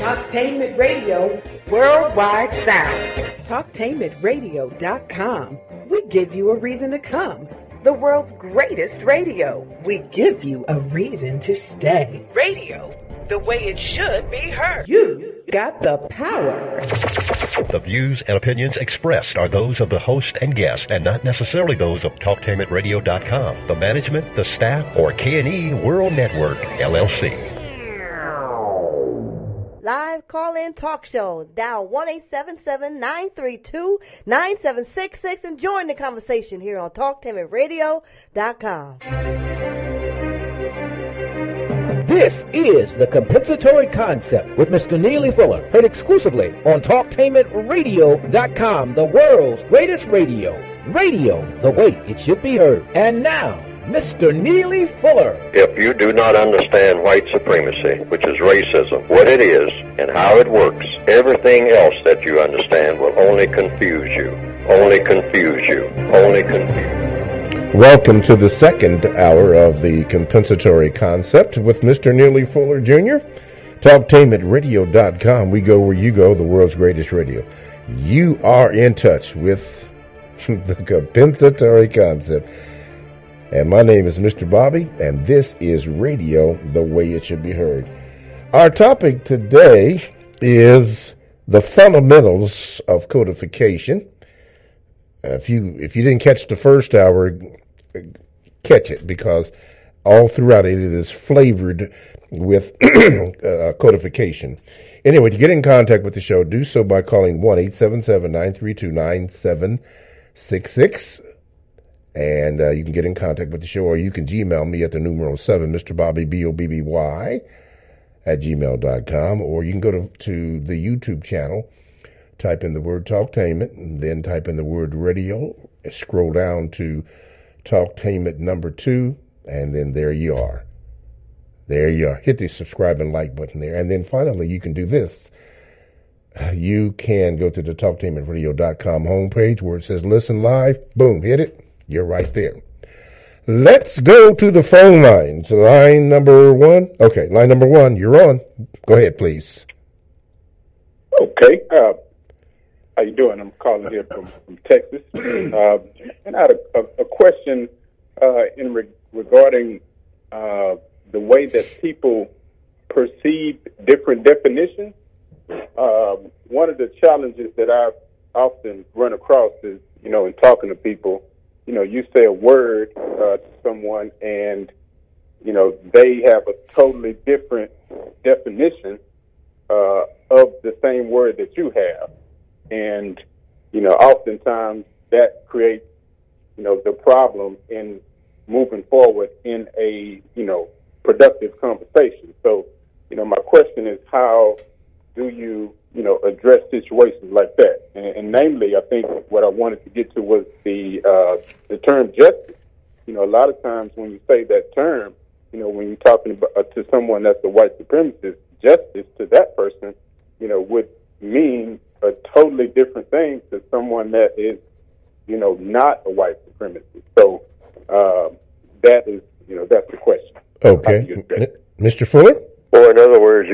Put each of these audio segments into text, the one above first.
Talktainment Radio Worldwide Sound. Talktainmentradio.com. We give you a reason to come. The world's greatest radio. We give you a reason to stay. Radio, the way it should be heard. You got the power. The views and opinions expressed are those of the host and guest and not necessarily those of TalkTainmentRadio.com, the management, the staff, or K&E World Network, LLC. Live call-in talk show. Dial 1-877-932-9766 and join the conversation here on TalkTainmentRadio.com. This is the Compensatory Concept with Mr. Neely Fuller, heard exclusively on TalkTainmentRadio.com, the world's greatest radio. Radio, the way it should be heard. And now, Mr. Neely Fuller. If you do not understand white supremacy, which is racism, what it is and how it works, everything else that you understand will only confuse you. Only confuse you. Only confuse you. Welcome to the second hour of the Compensatory Concept with Mr. Neely Fuller, Jr. TalkTainmentRadio.com. We go where you go, the world's greatest radio. You are in touch with the Compensatory Concept. And my name is Mr. Bobby, and this is radio the way it should be heard. Our topic today is the fundamentals of codification. If you didn't catch the first hour, catch it, because all throughout it is flavored with codification. Anyway, to get in contact with the show, do so by calling 1-877-932-9766. And you can get in contact with the show, or you can Gmail me at the numeral 7, Mr. Bobby, BOBBY, at gmail.com, or you can go to the YouTube channel, type in the word Talktainment, and then type in the word radio, scroll down to Talktainment number 2, and then there you are. There you are. Hit the subscribe and like button there. And then finally, you can do this. You can go to the TalkTainmentRadio.com homepage where it says listen live. Boom, hit it. You're right there. Let's go to the phone lines. Line number 1. Okay, line number 1, you're on. Go ahead, please. Okay. How you doing? I'm calling here from Texas. And I had a question regarding the way that people perceive different definitions. One of the challenges that I've often run across is, in talking to people, you say a word to someone and, they have a totally different definition of the same word that you have. And, oftentimes that creates, the problem in moving forward in a, productive conversation. So, my question is, how do you, address situations like that? And namely, I think what I wanted to get to was the term justice. A lot of times when you say that term, when you're talking about, to someone that's a white supremacist, justice to that person, would mean a totally different thing to someone that is, not a white supremacist. So that is, that's the question. Okay. Mr. Fuller? Well, in other words,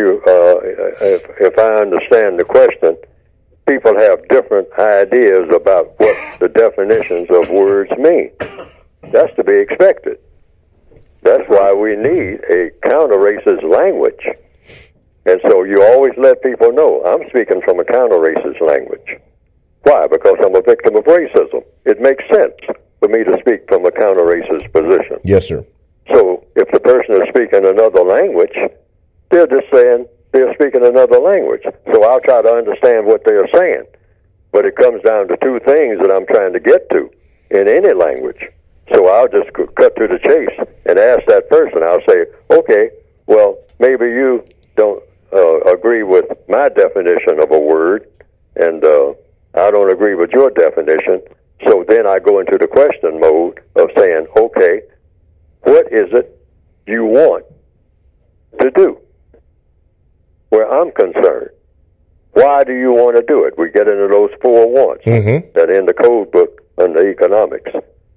if I understand the question, people have different ideas about what the definitions of words mean. That's to be expected. That's why we need a counter-racist language. And so you always let people know, I'm speaking from a counter-racist language. Why? Because I'm a victim of racism. It makes sense for me to speak from a counter-racist position. Yes, sir. So if the person is speaking another language, they're just saying they're speaking another language. So I'll try to understand what they're saying. But it comes down to two things that I'm trying to get to in any language. So I'll just cut to the chase and ask that person. I'll say, okay, well, maybe you don't agree with my definition of a word, and I don't agree with your definition. So then I go into the question mode of saying, okay, what is it you want to do? Where I'm concerned, why do you want to do it? We get into those 4 wants that in the code book under economics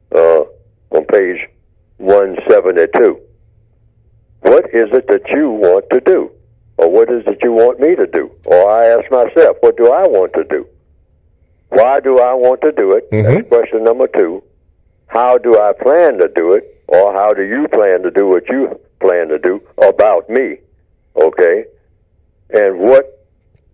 on page 172. What is it that you want to do? Or what is it you want me to do? Or I ask myself, what do I want to do? Why do I want to do it? That's question number 2. How do I plan to do it? Or how do you plan to do what you plan to do about me? Okay? And what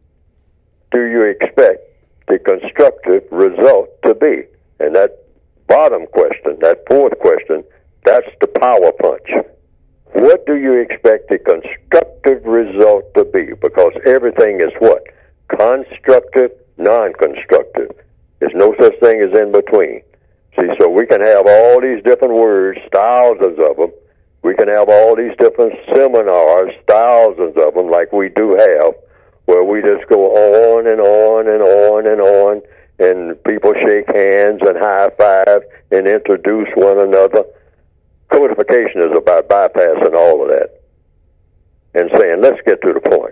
do you expect the constructive result to be? And that bottom question, that 4th question, that's the power punch. What do you expect the constructive result to be? Because everything is what? Constructive, non-constructive. There's no such thing as in between. See, so we can have all these different words, thousands of them. We can have all these different seminars, thousands of them, like we do have, where we just go on and on and on and on, and people shake hands and high five and introduce one another. Codification is about bypassing all of that and saying, let's get to the point.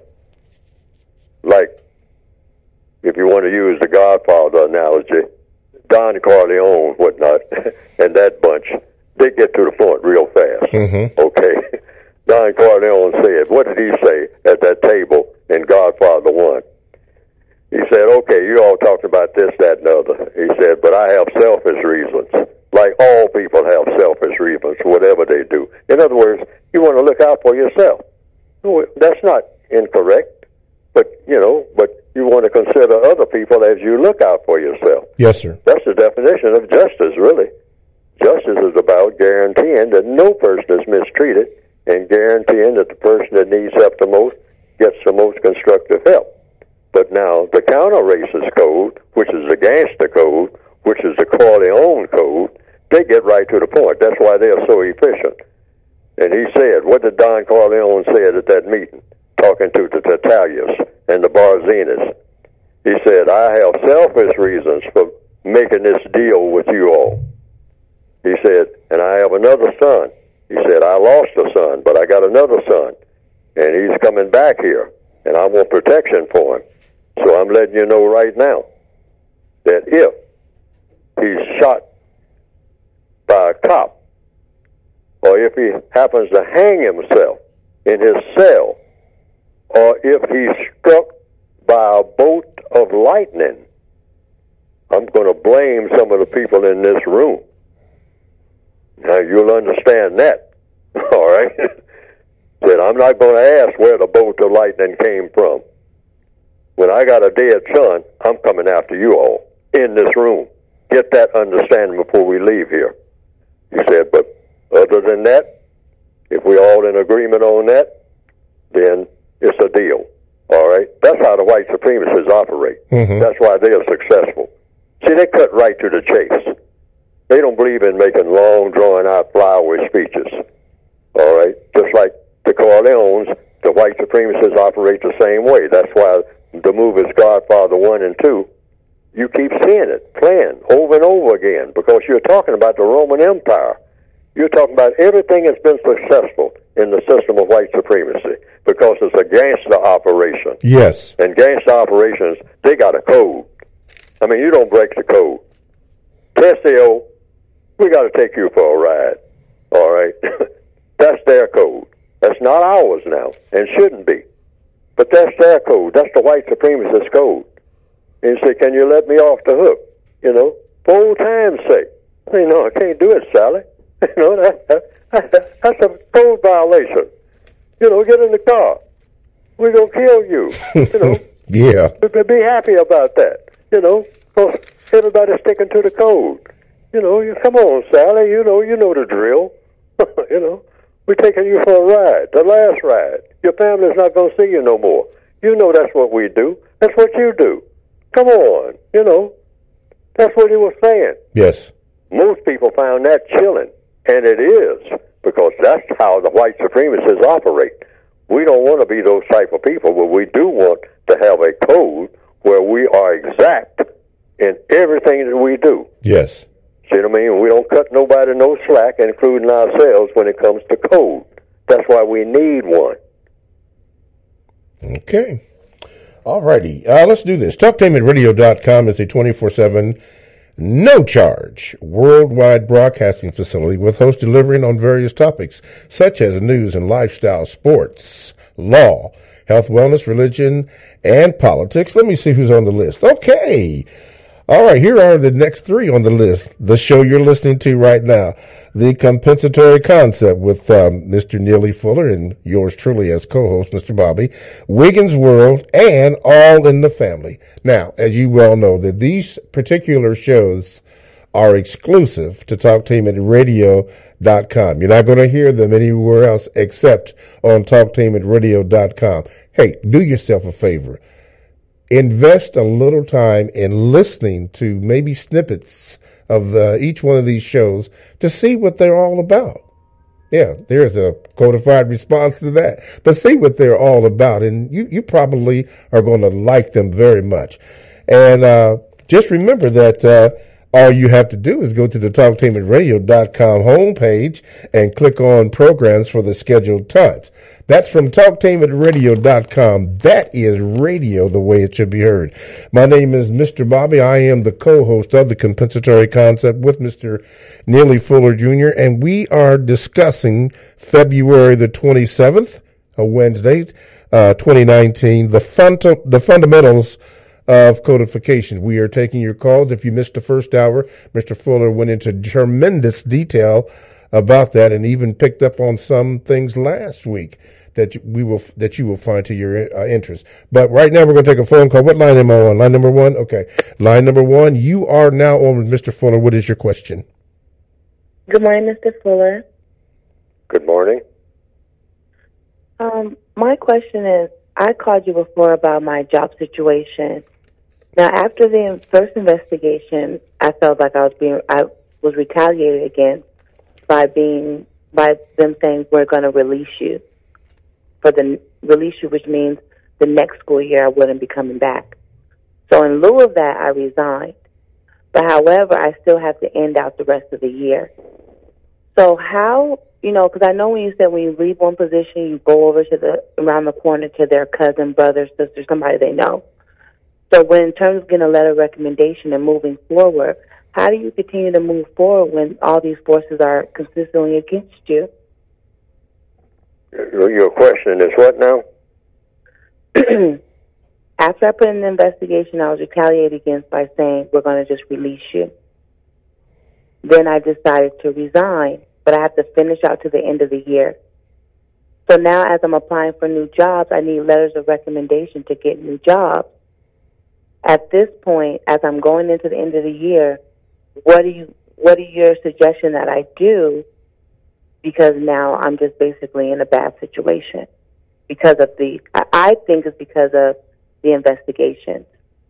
Like, if you want to use the Godfather analogy, Don Corleone, whatnot, and that bunch, they get to the point real fast. Okay? Don Corleone said, what did he say at that table in Godfather 1? He said, okay, you all talked about this, that, and the other. He said, but I have selfish reasons. Like all people have selfish reasons, whatever they do. In other words, you want to look out for yourself. That's not incorrect, but you want to consider other people as you look out for yourself. Yes, sir. That's the definition of justice, really. Justice is about guaranteeing that no person is mistreated and guaranteeing that the person that needs help the most gets the most constructive help. But now, the counter-racist code, which is the gangster code, which is the Corleone code, they get right to the point. That's why they're so efficient. And he said, what did Don Corleone say at that meeting, talking to the Tatalius and the Barzinas? He said, I have selfish reasons for making this deal with you all. He said, and I have another son. He said, I lost a son, but I got another son, and he's coming back here, and I want protection for him. So I'm letting you know right now that if he's shot by a cop, or if he happens to hang himself in his cell, or if he's struck by a bolt of lightning, I'm going to blame some of the people in this room. Now, you'll understand that, all right? That I'm not going to ask where the bolt of lightning came from. When I got a dead son, I'm coming after you all in this room. Get that understanding before we leave here. He said, but other than that, if we're all in agreement on that, then it's a deal. All right? That's how the white supremacists operate. That's why they're successful. See, they cut right to the chase. They don't believe in making long, drawn-out, flowery speeches. All right? Just like the Corleones, the white supremacists operate the same way. That's why the movies Godfather 1 and 2, you keep seeing it, playing over and over again, because you're talking about the Roman Empire. You're talking about everything that's been successful in the system of white supremacy, because it's a gangster operation. Yes. And gangster operations, they got a code. I mean, you don't break the code. Tessio, we got to take you for a ride. All right? That's their code. That's not ours now, and shouldn't be. But that's their code. That's the white supremacist code. And you say, can you let me off the hook? For old time's sake. No, I can't do it, Sally. That's a code violation. Get in the car. We're going to kill you. Yeah. Be happy about that. Because everybody's sticking to the code. You come on, Sally. You know the drill. We're taking you for a ride, the last ride. Your family's not going to see you no more. That's what we do. That's what you do. Come on, That's what he was saying. Yes. Most people found that chilling, and it is, because that's how the white supremacists operate. We don't want to be those type of people, but we do want to have a code where we are exact in everything that we do. Yes. See what I mean? We don't cut nobody no slack, including ourselves, when it comes to code. That's why we need one. Okay. All righty. Let's do this. TalkTainmentRadio.com is a 24/7, no-charge, worldwide broadcasting facility with hosts delivering on various topics, such as news and lifestyle, sports, law, health, wellness, religion, and politics. Let me see who's on the list. Okay. All right, here are the next three on the list. The show you're listening to right now, The Compensatory Concept with Mr. Neely Fuller and yours truly as co-host, Mr. Bobby, Wiggins World, and All in the Family. Now, as you well know, that these particular shows are exclusive to TalkTainmentRadio.com. You're not going to hear them anywhere else except on TalkTainmentRadio.com. Hey, do yourself a favor. Invest a little time in listening to maybe snippets of each one of these shows to see what they're all about. Yeah, there's a codified response to that. But see what they're all about, and you probably are going to like them very much. And just remember that all you have to do is go to the TalkTainmentRadio.com homepage and click on programs for the scheduled times. That's from TalkTainmentRadio.com. That is radio the way it should be heard. My name is Mr. Bobby. I am the co-host of The Compensatory Concept with Mr. Neely Fuller Jr., and we are discussing February the 27th, a Wednesday, 2019, the fundamentals of codification. We are taking your calls. If you missed the first hour, Mr. Fuller went into tremendous detail about that and even picked up on some things last week that you will find to your interest. But right now we're going to take a phone call. What line am I on? Line number one? Okay. Line number one, you are now on with Mr. Fuller. What is your question? Good morning, Mr. Fuller. Good morning. My question is, I called you before about my job situation. Now, after the first investigation, I felt like I was retaliated against by them saying we're going to release you, which means the next school year I wouldn't be coming back. So in lieu of that, I resigned. But however, I still have to end out the rest of the year. So how, because I know when you said when you leave one position, you go over to around the corner to their cousin, brother, sister, somebody they know. So when in terms of getting a letter of recommendation and moving forward, how do you continue to move forward when all these forces are consistently against you? Your question is what now? After I put in the investigation, I was retaliated against by saying, we're going to just release you. Then I decided to resign, but I have to finish out to the end of the year. So now as I'm applying for new jobs, I need letters of recommendation to get new jobs. At this point, as I'm going into the end of the year, what are your suggestions that I do? Because now I'm just basically in a bad situation because of I think it's because of the investigation.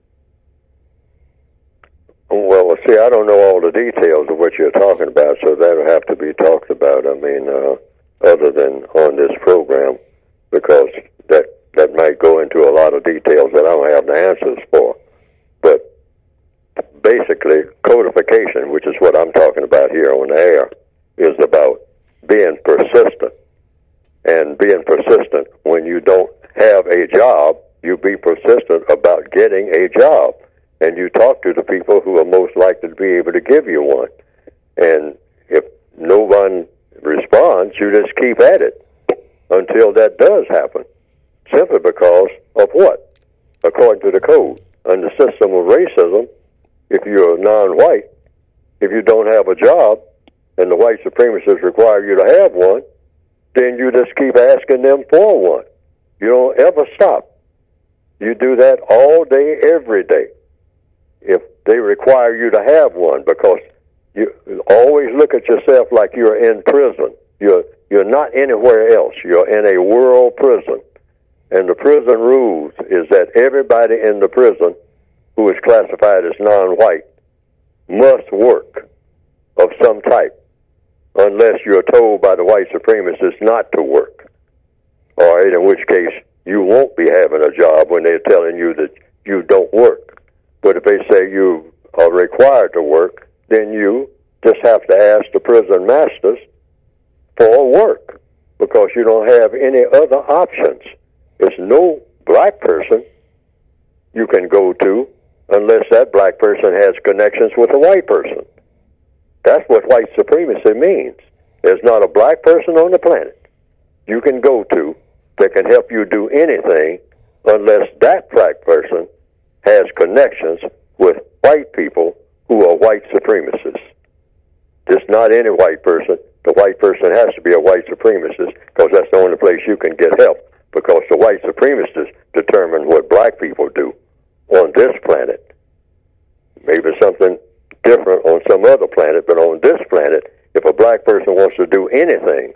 Well, see, I don't know all the details of what you're talking about, so that'll have to be talked about. I mean, other than on this program, because that might go into a lot of details that I don't have the answers for. But basically, codification, which is what I'm talking about here on the air, is about being persistent. And being persistent when you don't have a job, you be persistent about getting a job. And you talk to the people who are most likely to be able to give you one. And if no one responds, you just keep at it until that does happen. Simply because of what? According to the code. Under the system of racism, if you're non-white, if you don't have a job, and the white supremacists require you to have one, then you just keep asking them for one. You don't ever stop. You do that all day, every day. If they require you to have one, because you always look at yourself like you're in prison. You're not anywhere else. You're in a world prison. And the prison rules is that everybody in the prison who is classified as non-white must work of some type, unless you're told by the white supremacists not to work. All right, in which case you won't be having a job when they're telling you that you don't work. But if they say you are required to work, then you just have to ask the prison masters for work, because you don't have any other options. There's no black person you can go to unless that black person has connections with a white person. That's what white supremacy means. There's not a black person on the planet you can go to that can help you do anything unless that black person has connections with white people who are white supremacists. Just not any white person. The white person has to be a white supremacist because that's the only place you can get help, because the white supremacists determine what black people do on this planet. Maybe something different on some other planet, but on this planet, if a black person wants to do anything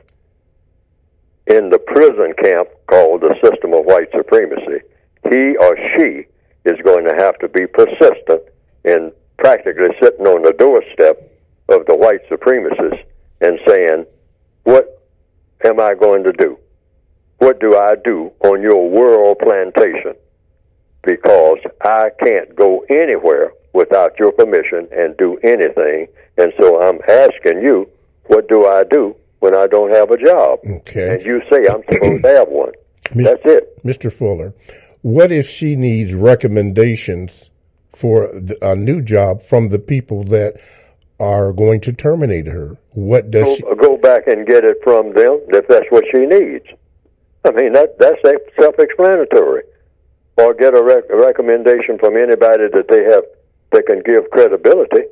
in the prison camp called the system of white supremacy, he or she is going to have to be persistent in practically sitting on the doorstep of the white supremacists and saying, what am I going to do? What do I do on your world plantation? Because I can't go anywhere without your permission and do anything. And so I'm asking you, what do I do when I don't have a job? Okay. And you say I'm supposed to have one. That's it. Mr. Fuller, what if she needs recommendations for a new job from the people that are going to terminate her? What does she go back and get it from them if that's what she needs? I mean, that's self-explanatory. Or get a recommendation from anybody that they can give credibility,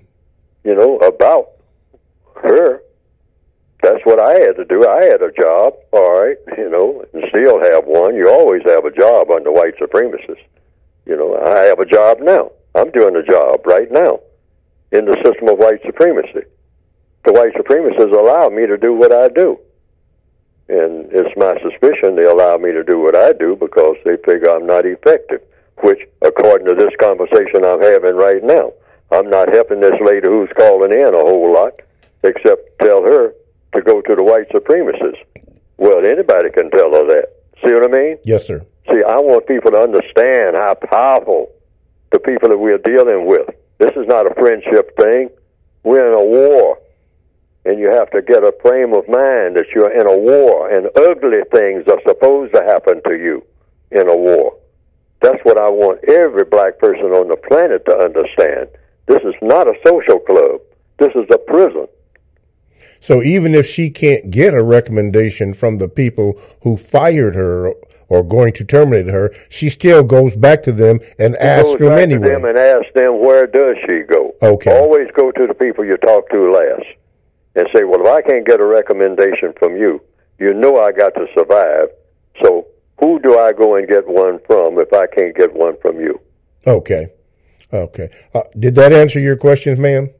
about her. That's what I had to do. I had a job, all right, and still have one. You always have a job under white supremacists. I have a job now. I'm doing a job right now in the system of white supremacy. The white supremacists allow me to do what I do. And it's my suspicion they allow me to do what I do because they figure I'm not effective, which, according to this conversation I'm having right now, I'm not helping this lady who's calling in a whole lot, except tell her to go to the white supremacists. Well, anybody can tell her that. See what I mean? Yes, sir. See, I want people to understand how powerful the people that we're dealing with. This is not a friendship thing. We're in a war. And you have to get a frame of mind that you're in a war, and ugly things are supposed to happen to you in a war. That's what I want every black person on the planet to understand. This is not a social club. This is a prison. So even if she can't get a recommendation from the people who fired her or going to terminate her, she still goes back to them and asks them anyway. Goes back to them and asks them, where does she go? Okay. Always go to the people you talk to last. And say, well, if I can't get a recommendation from you, you know I got to survive. So who do I go and get one from if I can't get one from you? Okay. Did that answer your questions, ma'am?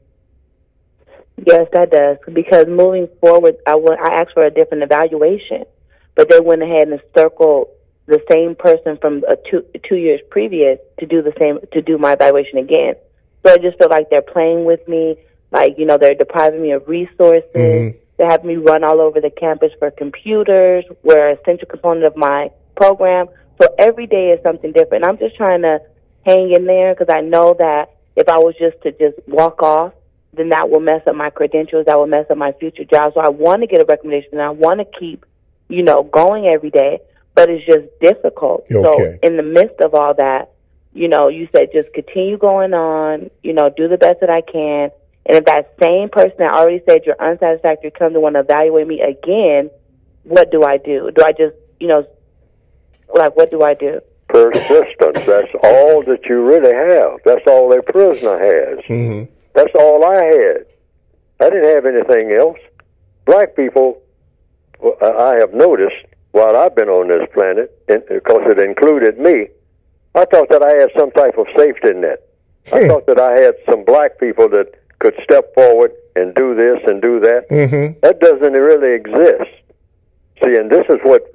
Yes, that does. Because moving forward, I asked for a different evaluation, but they went ahead and circled the same person from 2 years previous to do my evaluation again. So I just feel like they're playing with me. Like, they're depriving me of resources. Mm-hmm. They have me run all over the campus for computers. We're an essential component of my program. So every day is something different. I'm just trying to hang in there because I know that if I was just walk off, then that will mess up my credentials. That will mess up my future job. So I want to get a recommendation, and I want to keep, going every day. But it's just difficult. Okay. So in the midst of all that, you said just continue going on, do the best that I can. And if that same person that already said you're unsatisfactory comes to want to evaluate me again, what do I do? Do I just, what do I do? Persistence. That's all that you really have. That's all a prisoner has. Mm-hmm. That's all I had. I didn't have anything else. Black people, I have noticed while I've been on this planet, because it included me, I thought that I had some type of safety net. I thought that I had some black people that could step forward and do this and do that. Mm-hmm. That doesn't really exist. See, and this is what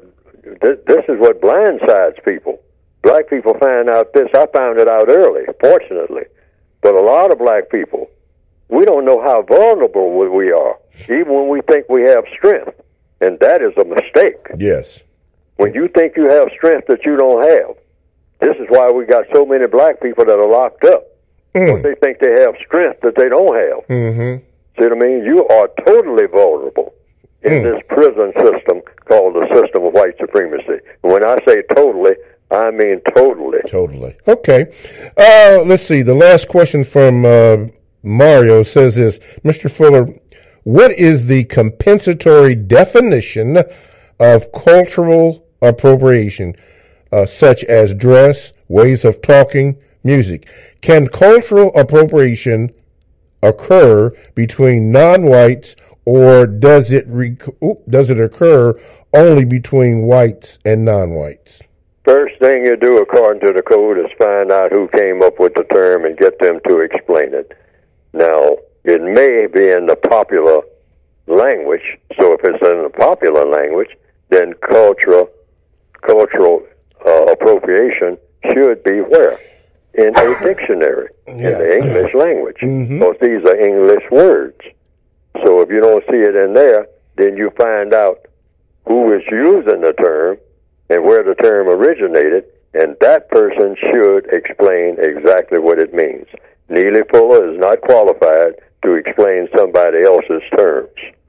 blindsides people. Black people find out this. I found it out early, fortunately. But a lot of black people, we don't know how vulnerable we are, even when we think we have strength. And that is a mistake. Yes. When you think you have strength that you don't have, this is why we got so many black people that are locked up. They think they have strength that they don't have. Mm-hmm. See what I mean? You are totally vulnerable in this prison system called the system of white supremacy. And when I say totally, I mean totally. Totally. Okay. Let's see. The last question from Mario says this, Mr. Fuller, what is the compensatory definition of cultural appropriation, such as dress, ways of talking, music. Can cultural appropriation occur between non-whites, or does it occur only between whites and non-whites? First thing you do according to the code is find out who came up with the term and get them to explain it. Now, it may be in the popular language, so if it's in the popular language, then cultural appropriation should be where? In a dictionary, in the English language, because these are English words. So if you don't see it in there, then you find out who is using the term and where the term originated, and that person should explain exactly what it means. Neely Fuller is not qualified to explain somebody else's terms.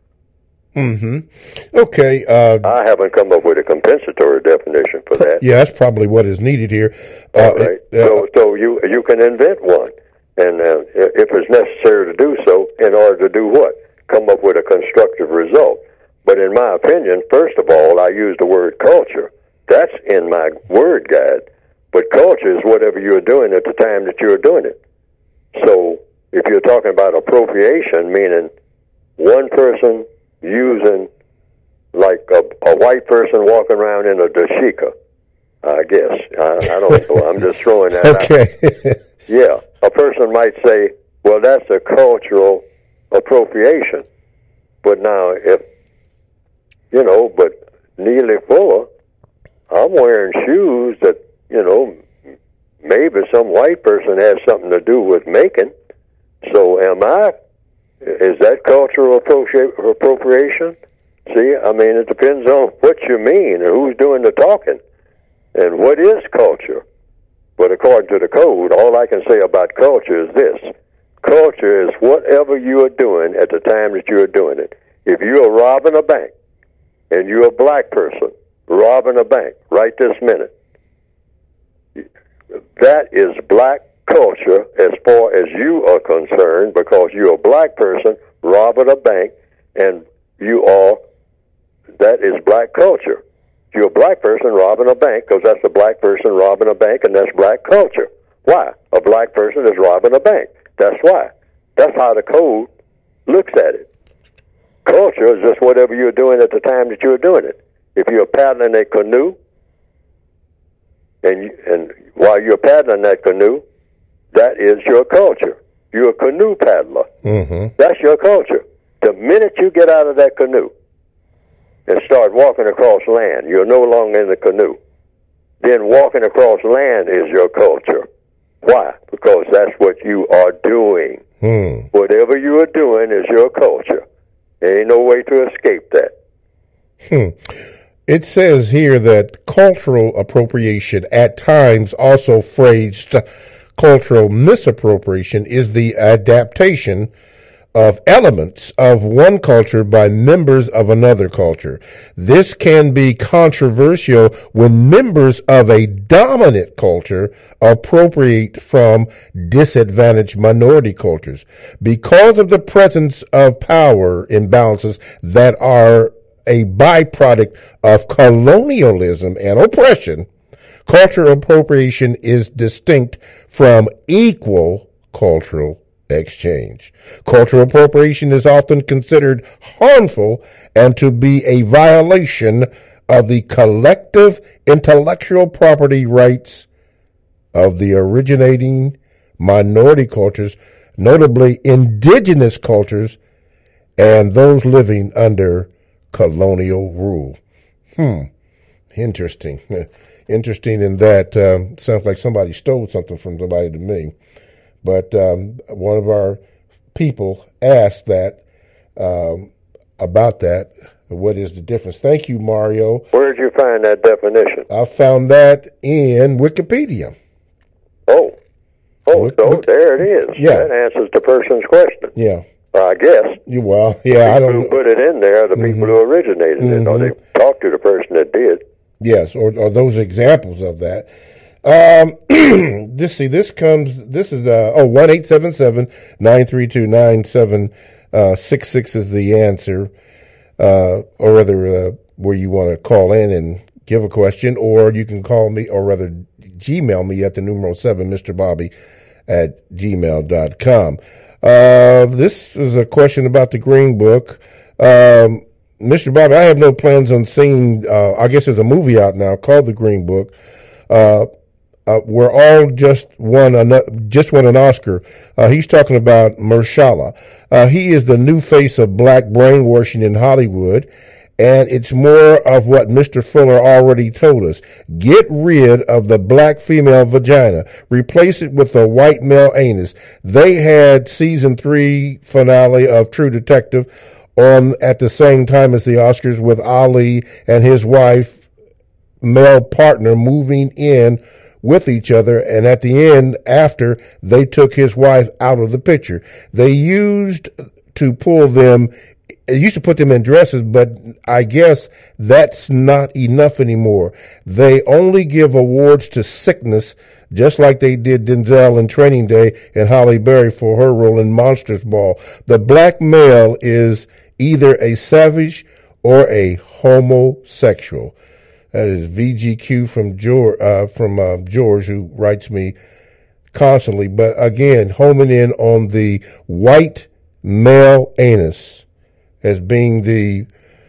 Okay. I haven't come up with a compensatory definition for that. Yeah, that's probably what is needed here. All right. So you can invent one, and if it's necessary to do so, in order to do what? Come up with a constructive result. But in my opinion, first of all, I use the word culture. That's in my word guide. But culture is whatever you're doing at the time that you're doing it. So if you're talking about appropriation, meaning one person using, like a white person walking around in a dashika, I guess. I don't know. I'm just throwing that out. Okay. Yeah. A person might say, well, that's a cultural appropriation. But now, but Neely Fuller, I'm wearing shoes that, maybe some white person has something to do with making. So is that cultural appropriation? See, I mean, it depends on what you mean and who's doing the talking and what is culture. But according to the code, all I can say about culture is this. Culture is whatever you are doing at the time that you are doing it. If you are robbing a bank and you're a black person robbing a bank right this minute, that is black culture as far as you are concerned, because you're a black person robbing a bank, and that is black culture. You're a black person robbing a bank because that's a black person robbing a bank, and that's black culture. Why? A black person is robbing a bank. That's why. That's how the code looks at it. Culture is just whatever you're doing at the time that you're doing it. If you're paddling a canoe, and while you're paddling that canoe, that is your culture. You're a canoe paddler. That's your culture. The minute you get out of that canoe and start walking across land, you're no longer in the canoe. Then walking across land is your culture. Why? Because that's what you are doing. Whatever you are doing is your culture. There ain't no way to escape that. It says here that cultural appropriation, at times also phrased cultural misappropriation, is the adaptation of elements of one culture by members of another culture. This can be controversial when members of a dominant culture appropriate from disadvantaged minority cultures. Because of the presence of power imbalances that are a byproduct of colonialism and oppression, cultural appropriation is distinct from equal cultural exchange. Cultural appropriation is often considered harmful and to be a violation of the collective intellectual property rights of the originating minority cultures, notably indigenous cultures and those living under colonial rule. Interesting. Interesting in that sounds like somebody stole something from somebody to me. But one of our people asked that about that. What is the difference? Thank you, Mario. Where did you find that definition? I found that in Wikipedia. So there it is. Yeah. That answers the person's question. Yeah. I guess. I don't who put it in there, the people who originated it, or they talked to the person that did. Yes, or those examples of that. This is 1-877-932-9766 is the answer, or rather, where you want to call in and give a question, or you can call me, or rather Gmail me at the numeral 7, Mr. Bobby at gmail.com. This is a question about the Green Book. Mr. Bobby, I have no plans on seeing, I guess there's a movie out now called The Green Book. We're all just won an Oscar. He's talking about Mahershala. He is the new face of black brainwashing in Hollywood, and it's more of what Mr. Fuller already told us. Get rid of the black female vagina. Replace it with a white male anus. They had season 3 finale of True Detective on at the same time as the Oscars, with Ali and his wife, male partner, moving in with each other, and at the end, after, they took his wife out of the picture. They used to put them in dresses, but I guess that's not enough anymore. They only give awards to sickness, just like they did Denzel in Training Day and Halle Berry for her role in Monsters Ball. The black male is either a savage or a homosexual. That is VGQ from George, who writes me constantly. But again, homing in on the white male anus as being the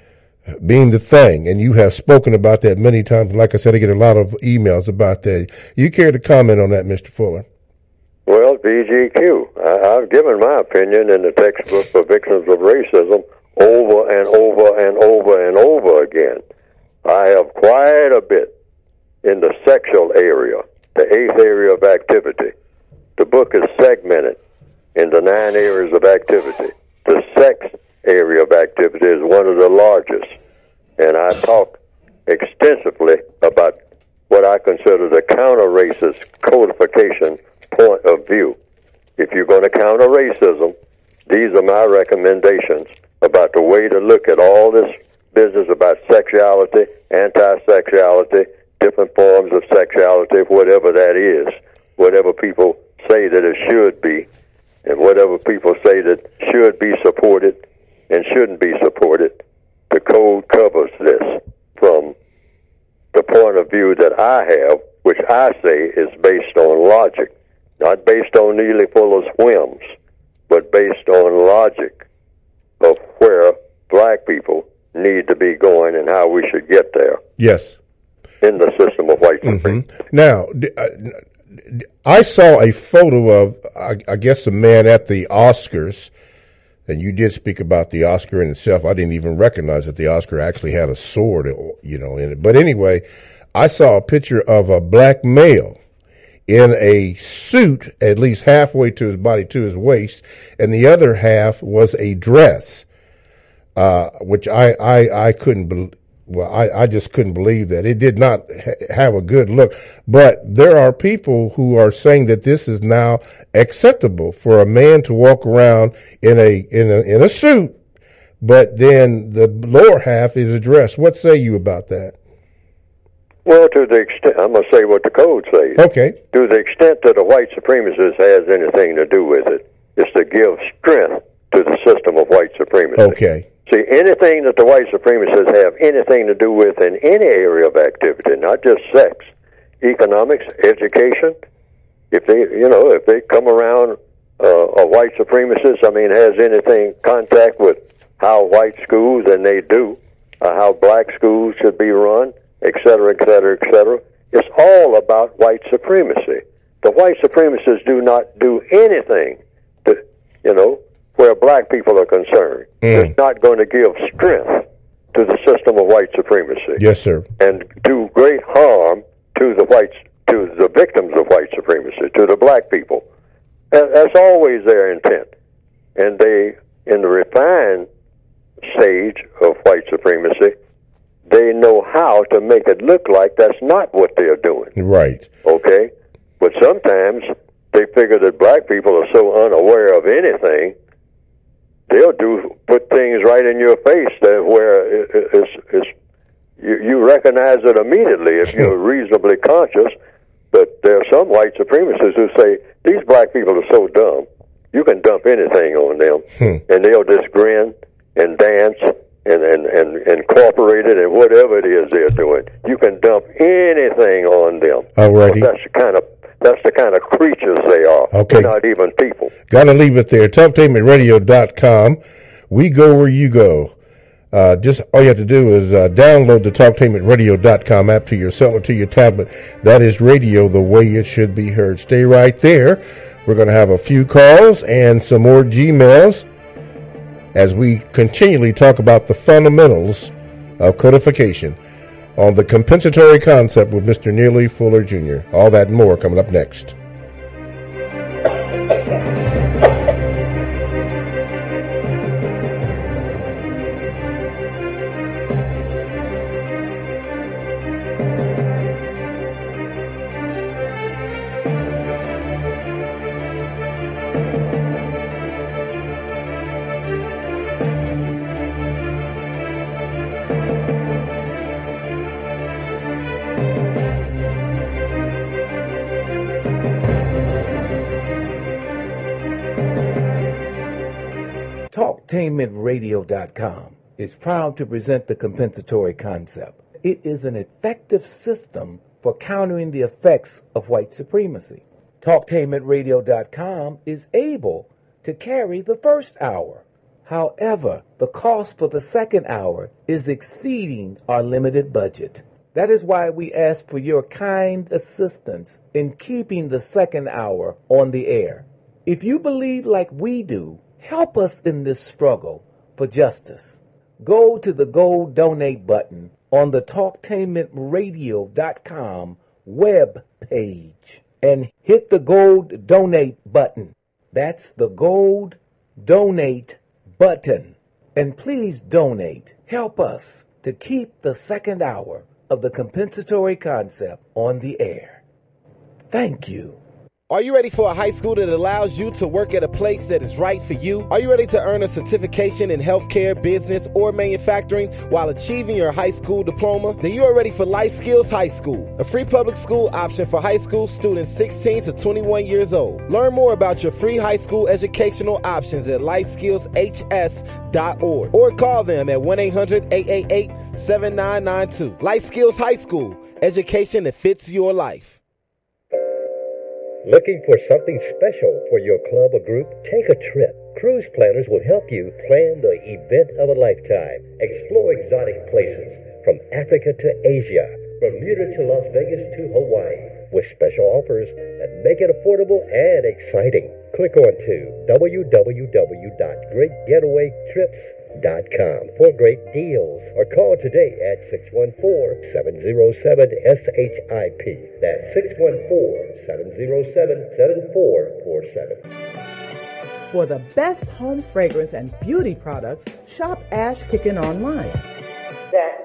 thing, and you have spoken about that many times. Like I said, I get a lot of emails about that. You care to comment on that, Mr. Fuller? Well, VGQ. I've given my opinion in the textbook for victims of racism over and over and over and over again. I have quite a bit in the sexual area, the 8th area of activity. The book is segmented into 9 areas of activity. The sex area of activity is one of the largest, and I talk extensively about what I consider the counter-racist codification point of view. If you're going to counter racism, these are my recommendations about the way to look at all this business about sexuality, anti-sexuality, different forms of sexuality, whatever that is, whatever people say that it should be, and whatever people say that should be supported and shouldn't be supported. The code covers this from the point of view that I have, which I say is based on logic, not based on Neely Fuller's whims, but based on logic of where black people need to be going and how we should get there. Yes. In the system of white supremacy. Now, I saw a photo of, I guess, a man at the Oscars, and you did speak about the Oscar in itself. I didn't even recognize that the Oscar actually had a sword, in it. But anyway, I saw a picture of a black male in a suit, at least halfway to his body, to his waist, and the other half was a dress, which I couldn't believe. Well, I just couldn't believe that. It did not have a good look. But there are people who are saying that this is now acceptable for a man to walk around in a suit, but then the lower half is a dress. What say you about that? Well, to the extent, I'm going to say what the code says. Okay. To the extent that a white supremacist has anything to do with it, is to give strength to the system of white supremacy. Okay. See, anything that the white supremacists have anything to do with in any area of activity, not just sex, economics, education, if they come around a white supremacist, has anything contact with how white schools, and they do, how black schools should be run, et cetera, et cetera, et cetera, it's all about white supremacy. The white supremacists do not do anything to, where black people are concerned. It's not going to give strength to the system of white supremacy. Yes, sir. And do great harm to the victims of white supremacy, to the black people. That's always their intent. And they, in the refined stage of white supremacy, they know how to make it look like that's not what they're doing. Right. Okay? But sometimes they figure that black people are so unaware of anything, they'll put things right in your face where you recognize it immediately if you're reasonably conscious. But there are some white supremacists who say, these black people are so dumb, you can dump anything on them, and they'll just grin and dance Incorporated and whatever it is they're doing. You can dump anything on them. Alrighty. That's the kind of creatures they are. Okay. They're not even people. Gotta leave it there. TalkTainmentRadio.com. We go where you go. Just all you have to do is download the TalkTainmentRadio.com app to your cell or to your tablet. That is radio the way it should be heard. Stay right there. We're going to have a few calls and some more Gmails as we continually talk about the fundamentals of codification on the compensatory concept with Mr. Neely Fuller Jr. All that and more coming up next. TalkTainmentRadio.com is proud to present the compensatory concept. It is an effective system for countering the effects of white supremacy. TalkTainmentRadio.com is able to carry the first hour. However, the cost for the second hour is exceeding our limited budget. That is why we ask for your kind assistance in keeping the second hour on the air. If you believe like we do, help us in this struggle for justice. Go to the gold donate button on the TalkTainmentRadio.com web page and hit the gold donate button. That's the gold donate button. And please donate. Help us to keep the second hour of the compensatory concept on the air. Thank you. Are you ready for a high school that allows you to work at a place that is right for you? Are you ready to earn a certification in healthcare, business, or manufacturing while achieving your high school diploma? Then you are ready for Life Skills High School, a free public school option for high school students 16 to 21 years old. Learn more about your free high school educational options at lifeskillshs.org or call them at 1-800-888-7992. Life Skills High School, education that fits your life. Looking for something special for your club or group? Take a trip. Cruise planners will help you plan the event of a lifetime. Explore exotic places from Africa to Asia, Bermuda to Las Vegas to Hawaii, with special offers that make it affordable and exciting. Click on to www.greatgetawaytrips.com for great deals, or call today at 614-707-SHIP. That's 614-707-7447. For the best home fragrance and beauty products, shop Ash Kickin online. That's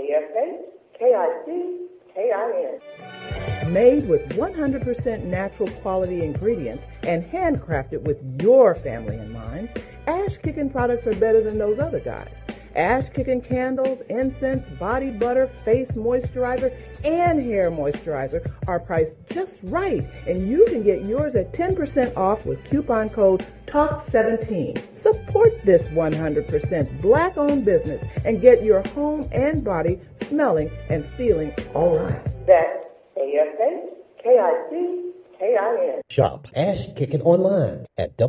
ASHKICKIN. Made with 100% natural quality ingredients and handcrafted with your family in mind, Ash Kickin products are better than those other guys. Ash Kickin candles, incense, body butter, face moisturizer, and hair moisturizer are priced just right, and you can get yours at 10% off with coupon code TALK17. Support this 100% black-owned business and get your home and body smelling and feeling all right. That's ASHKICKIN. Shop Ash Kickin online at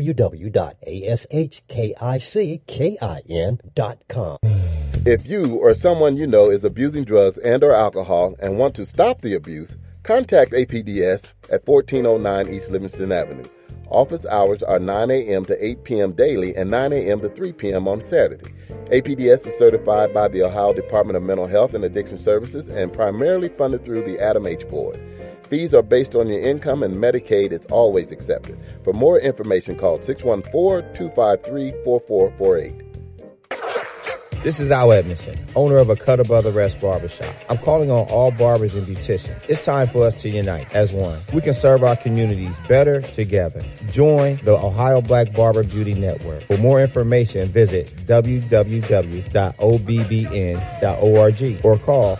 www.ashkickin.com. If you or someone you know is abusing drugs and or alcohol and want to stop the abuse, contact APDS at 1409 East Livingston Avenue. Office hours are 9 a.m. to 8 p.m. daily and 9 a.m. to 3 p.m. on Saturday. APDS is certified by the Ohio Department of Mental Health and Addiction Services and primarily funded through the Adam H. Board. Fees are based on your income, and Medicaid is always accepted. For more information, call 614-253-4448. This is Al Edmondson, owner of a Cutter Brother Rest Barbershop. I'm calling on all barbers and beauticians. It's time for us to unite as one. We can serve our communities better together. Join the Ohio Black Barber Beauty Network. For more information, visit www.obbn.org or call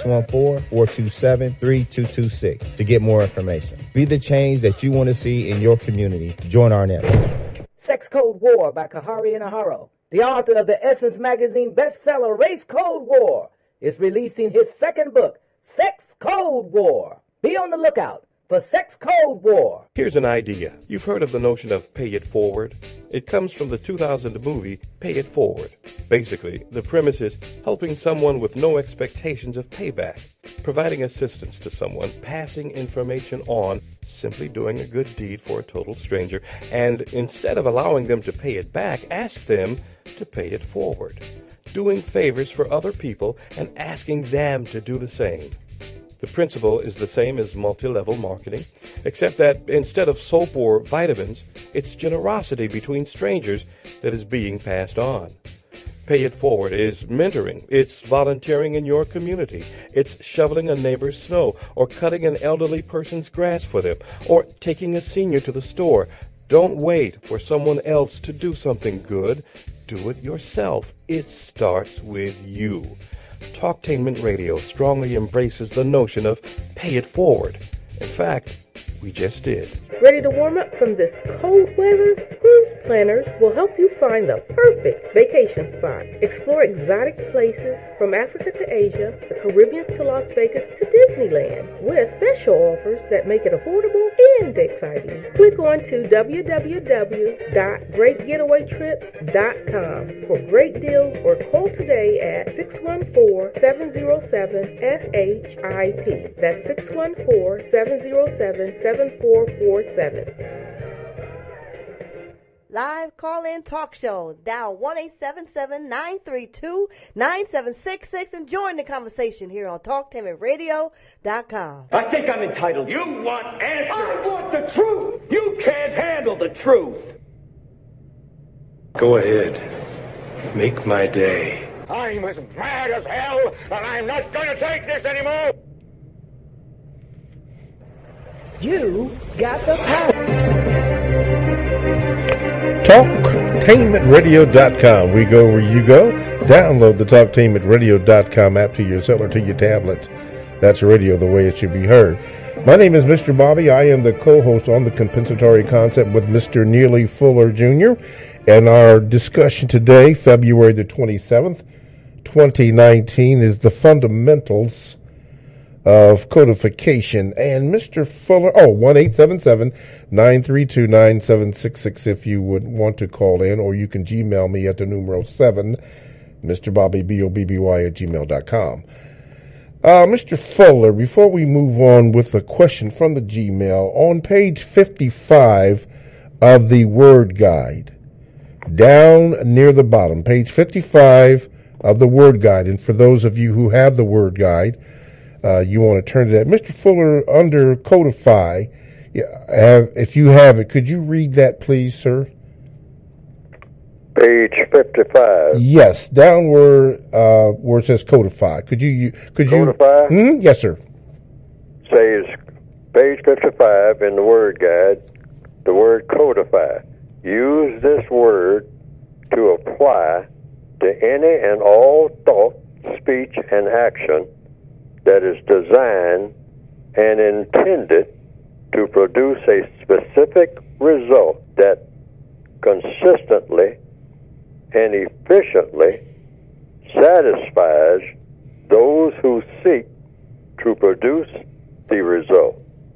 614-427-3226 to get more information. Be the change that you want to see in your community. Join our network. Sex Code War by Kahari Inahara. the author of the Essence Magazine bestseller Race Code War, is releasing his second book, Sex Code War. Be on the lookout for Sex Code War. Here's an idea. You've heard of the notion of pay it forward? It comes from the 2000 movie Pay It Forward. Basically, the premise is helping someone with no expectations of payback, providing assistance to someone, passing information on, simply doing a good deed for a total stranger, and instead of allowing them to pay it back, ask them to pay it forward, doing favors for other people and asking them to do the same. The principle is the same as multi-level marketing, except that instead of soap or vitamins, it's generosity between strangers that is being passed on. Pay It Forward is mentoring. It's volunteering in your community. It's shoveling a neighbor's snow or cutting an elderly person's grass for them or taking a senior to the store. Don't wait for someone else to do something good. Do it yourself. It starts with you. Talktainment Radio strongly embraces the notion of pay it forward. In fact, we just did. Ready to warm up from this cold weather? Cruise Planners will help you find the perfect vacation spot. Explore exotic places from Africa to Asia, the Caribbean to Las Vegas to Disneyland, with special offers that make it affordable and exciting. Click on to www.greatgetawaytrips.com for great deals or call today at 614-707-SHIP. That's 614-707-7447. Live call-in talk show. Dial 1-877-932-9766 and join the conversation here on TalkTainmentRadio.com. I think I'm entitled. You want answers. I want the truth. You can't handle the truth. Go ahead. Make my day. I'm as mad as hell, and I'm not going to take this anymore. You got the power. TalkTainmentRadio.com. We go where you go. Download the TalkTainmentRadio.com app to your cell or to your tablet. That's radio the way it should be heard. My name is Mr. Bobby. I am the co-host on the Compensatory Concept with Mr. Neely Fuller Jr. And our discussion today, February the 27th, 2019, is the fundamentals of codification. And Mr. Fuller, 1-877-932-9766 if you would want to call in, or you can Gmail me at the numeral 7, Mr. Bobby, B-O-B-B-Y at gmail.com. Mr. Fuller, before we move on with a question from the Gmail, on page 55 of the Word Guide, down near the bottom, page 55 of the Word Guide, and for those of you who have the Word Guide, you want to turn to that. Mr. Fuller, under Codify, if you have it, could you read that, please, sir? Page 55. Yes, down where it says Codify. Could you Codify? Yes, sir. Says page 55 in the Word Guide, the word codify. Use this word to apply to any and all thought, speech, and action that is designed and intended to produce a specific result that consistently and efficiently satisfies those who seek to produce the result.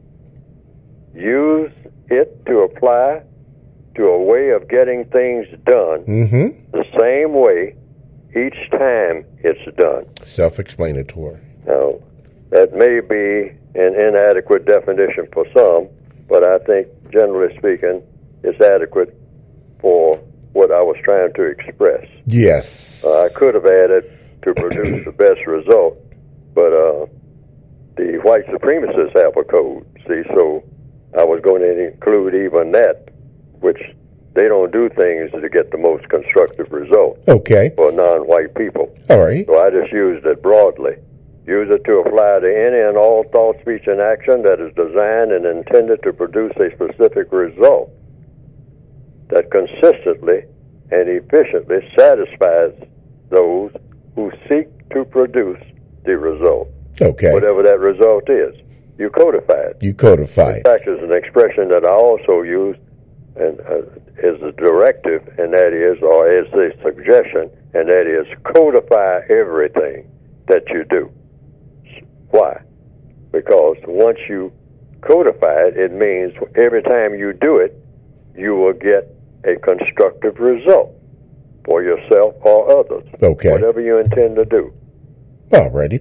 Use it to apply to a way of getting things done the same way each time it's done. Self-explanatory. Now, that may be an inadequate definition for some, but I think, generally speaking, it's adequate for what I was trying to express. Yes. I could have added to produce the best result, but the white supremacists have a code, see, so I was going to include even that, which they don't do things to get the most constructive result. Okay. For non-white people. All right. So I just used it broadly. Use it to apply to any and all thought, speech, and action that is designed and intended to produce a specific result that consistently and efficiently satisfies those who seek to produce the result. Okay. Whatever that result is. You codify it. You codify it. In fact, is an expression that I also use and is a directive, and that is, or is a suggestion, and that is codify everything that you do. Why? Because once you codify it, it means every time you do it, you will get a constructive result for yourself or others. Okay. Whatever you intend to do. Alrighty.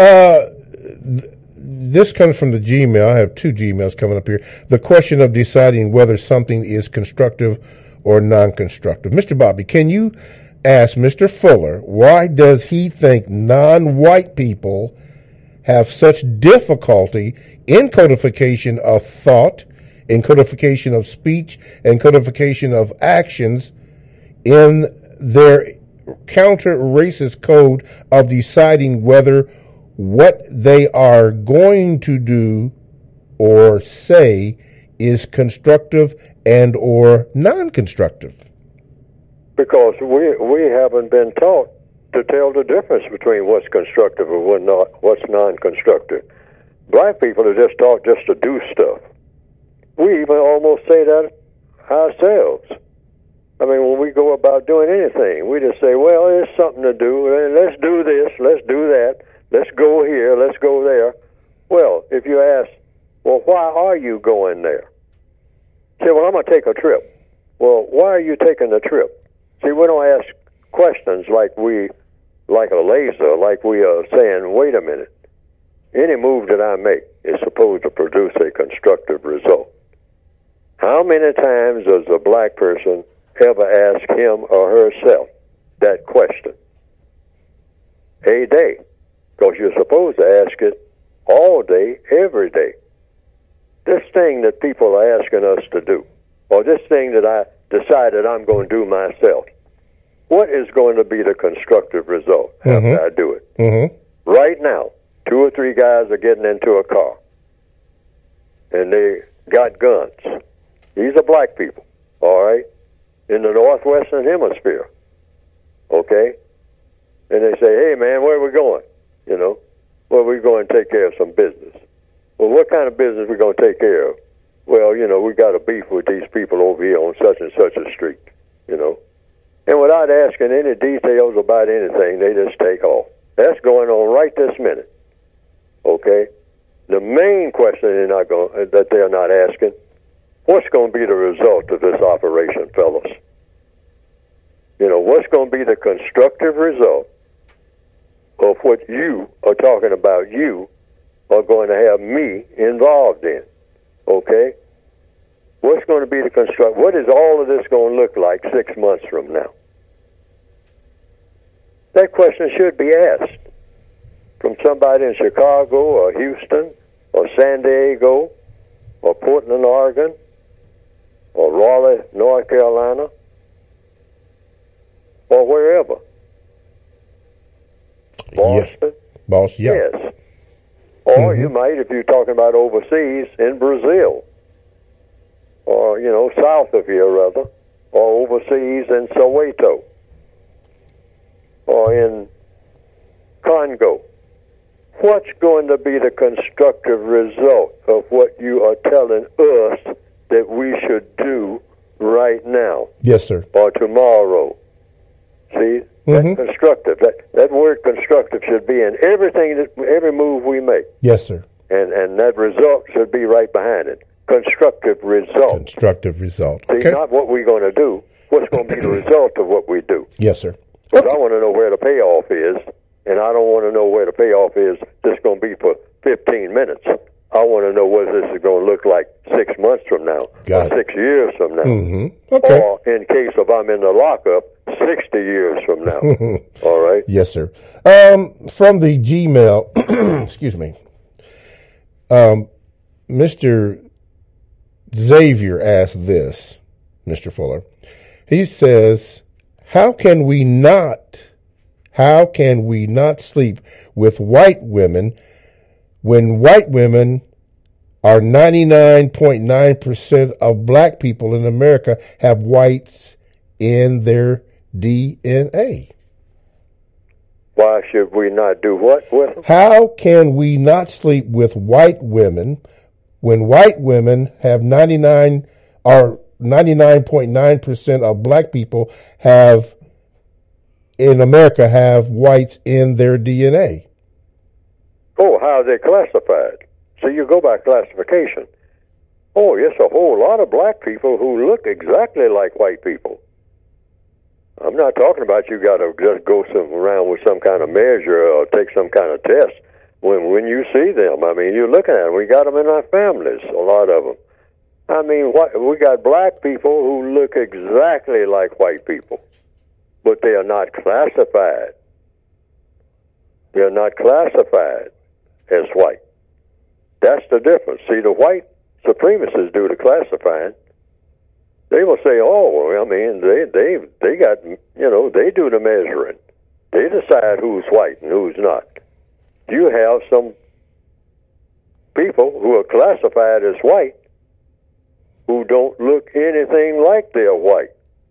This comes from the Gmail. I have two Gmails coming up here. The question of deciding whether something is constructive or non-constructive. Mr. Bobby, can you ask Mr. Fuller why does he think non-white people have such difficulty in codification of thought, in codification of speech, and codification of actions in their counter-racist code of deciding whether what they are going to do or say is constructive and or non-constructive? Because we haven't been taught to tell the difference between what's constructive and what's non-constructive. Black people are just taught just to do stuff. We even almost say that ourselves. I mean, when we go about doing anything, we just say, well, there's something to do, and let's do this, let's do that, let's go here, let's go there. Well, if you ask, well, why are you going there? Say, well, I'm going to take a trip. Well, why are you taking the trip? See, we don't ask questions like a laser, like we are saying, wait a minute. Any move that I make is supposed to produce a constructive result. How many times does a black person ever ask him or herself that question? A day. Because you're supposed to ask it all day, every day. This thing that people are asking us to do, or this thing that I decided I'm going to do myself, what is going to be the constructive result after I do it? Right now, 2 or 3 guys are getting into a car, and they got guns. These are black people, all right, in the northwestern hemisphere, okay? And they say, hey, man, where are we going? You know, well, we're going to take care of some business. Well, what kind of business we going to take care of? Well, you know, we got a beef with these people over here on such and such a street, you know. And without asking any details about anything, they just take off. That's going on right this minute, okay? The main question that they're not asking, what's going to be the result of this operation, fellas? You know, what's going to be the constructive result of what you are talking about you are going to have me involved in, okay? What's going to be the what is all of this going to look like 6 months from now? That question should be asked from somebody in Chicago or Houston or San Diego or Portland, Oregon or Raleigh, North Carolina or wherever. Boston? Boston, yeah. Yes. Or you might, if you're talking about overseas, in Brazil. Or, you know, south of here, rather. Or overseas in Soweto. Or in Congo. What's going to be the constructive result of what you are telling us that we should do right now? Yes, sir. Or tomorrow? See? That's constructive. That word constructive should be in every move we make. Yes, sir. And that result should be right behind it. Constructive result. Constructive result. See, okay. Not what we're going to do. What's going to be the result of what we do? Yes, sir. Because I want to know where the payoff is, and I don't want to know where the payoff is just going to be for 15 minutes. I want to know what this is going to look like 6 months from now, or 6 years from now, okay. Or in case of I'm in the lockup, 60 years from now. All right? Yes, sir. From the Gmail, excuse me, Mr. Xavier asked this, Mr. Fuller. He says, how can we not sleep with white women when white women are 99.9% of black people in America have whites in their DNA? Why should we not do what with them? How can we not sleep with white women when white women have 99 are 99.9% of black people in America have whites in their DNA. Oh, how are they classified? So you go by classification. Oh, yes, a whole lot of black people who look exactly like white people. I'm not talking about you got to just go around with some kind of measure or take some kind of test. When you see them, I mean, you're looking at them. We got them in our families, a lot of them. I mean, we got black people who look exactly like white people, but they are not classified. They are not classified as white. That's the difference. See, the white supremacists do the classifying. They will say, oh, I mean, they got, they do the measuring. They decide who's white and who's not. You have some people who are classified as white who don't look anything like they're white.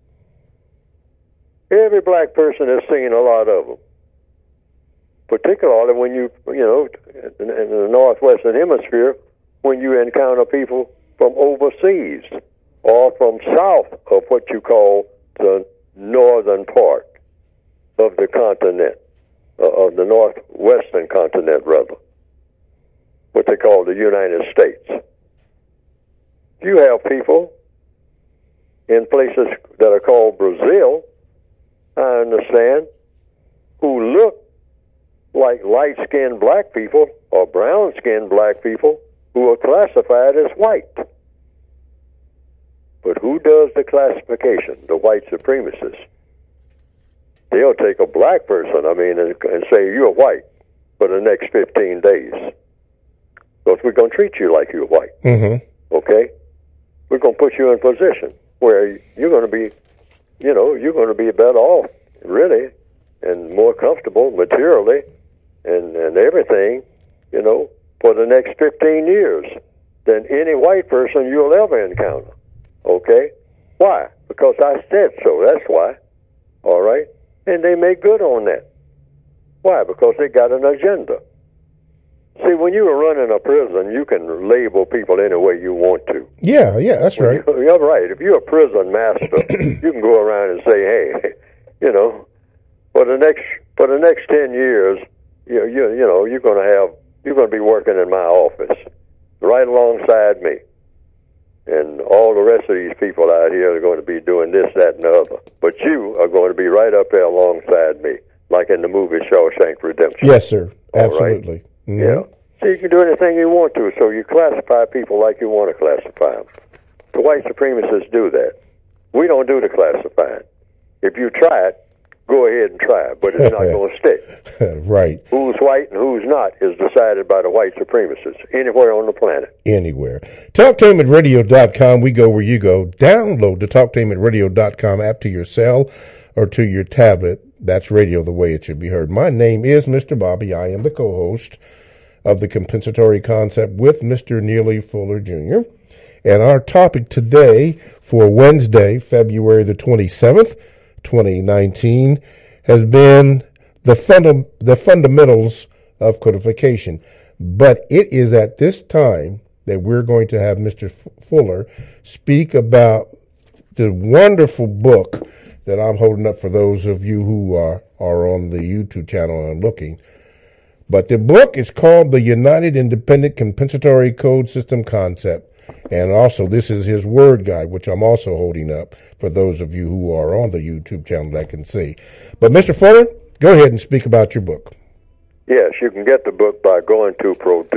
Every black person has seen a lot of them. Particularly when in the northwestern hemisphere, when you encounter people from overseas or from south of what you call the northern part of the continent, of the northwestern continent, rather, what they call the United States. You have people in places that are called Brazil, I understand, who look like light-skinned black people or brown-skinned black people who are classified as white. But who does the classification? The white supremacists. They'll take a black person, and say, you're white for the next 15 days. Because we're going to treat you like you're white. Mm-hmm. Okay? We're going to put you in a position where you're going to be, you're going to be better off, really, and more comfortable materially and everything, for the next 15 years than any white person you'll ever encounter. Okay? Why? Because I said so. That's why. All right? And they make good on that. Why? Because they got an agenda. See, when you are running a prison, you can label people any way you want to. Yeah, that's right. You're right. If you're a prison master, you can go around and say, hey, for the next 10 years, you're going to be working in my office right alongside me. And all the rest of these people out here are going to be doing this, that, and the other. But you are going to be right up there alongside me, like in the movie Shawshank Redemption. Yes, sir. Absolutely. Right? Mm-hmm. Yeah. So you can do anything you want to, so you classify people like you want to classify them. The white supremacists do that. We don't do the classifying. If you try it, go ahead and try it, but it's not going to stick. Right. Who's white and who's not is decided by the white supremacists anywhere on the planet. Anywhere. TalkTainmentradio.com. We go where you go. Download the TalkTainmentradio.com app to your cell or to your tablet. That's radio the way it should be heard. My name is Mr. Bobby. I am the co-host of the Compensatory Concept with Mr. Neely Fuller Jr. And our topic today for Wednesday, February the 27th, 2019, has been the fundamentals of codification. But it is at this time that we're going to have Mr. Fuller speak about the wonderful book that I'm holding up for those of you who are on the YouTube channel and looking. But the book is called The United Independent Compensatory Code System Concept. And also, this is his word guide, which I'm also holding up for those of you who are on the YouTube channel that can see. But Mr. Fuller, go ahead and speak about your book. Yes, you can get the book by going to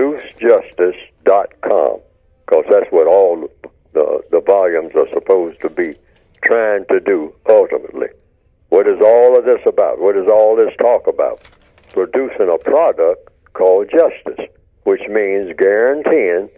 producejustice.com, because that's what all the volumes are supposed to be trying to do ultimately. What is all of this about? What is all this talk about? Producing a product called justice, which means guaranteeing